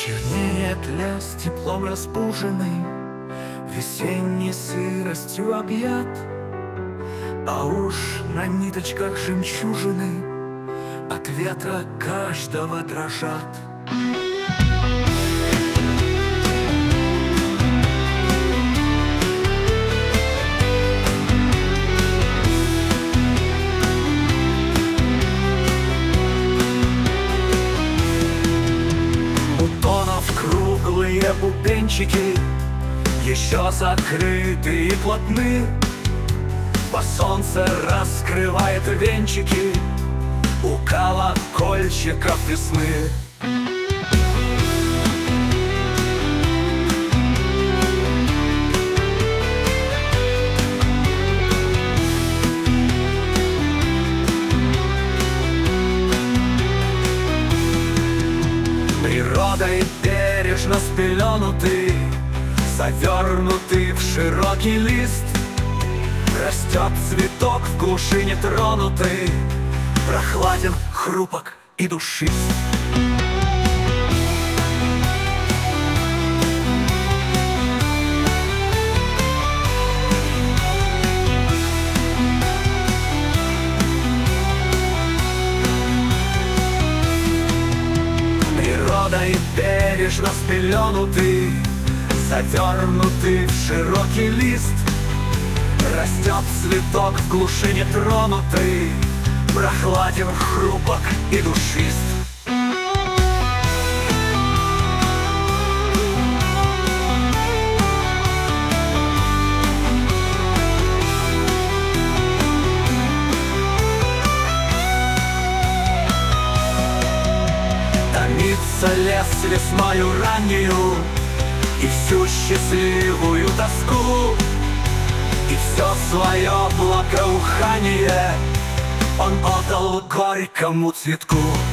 Чернеет лес, теплом разбуженный, весенней сыростью объят. А уж на ниточках жемчужины от ветра каждого дрожат. Круглые бубенчики еще закрыты и плотны, по солнце раскрывает венчики у колокольчиков весны. Природой бережно спеленутый, завернутый в широкий лист, растет цветок в глуши нетронутый, прохладен, хрупок и душист. Природой бережно спеленутый, завернутый в широкий лист, растет цветок в глуши нетронутый, прохладен, хрупок и душист. Томится лес весною раннею и всю счастливую тоску, и все свое благоухание он отдал горькому цветку.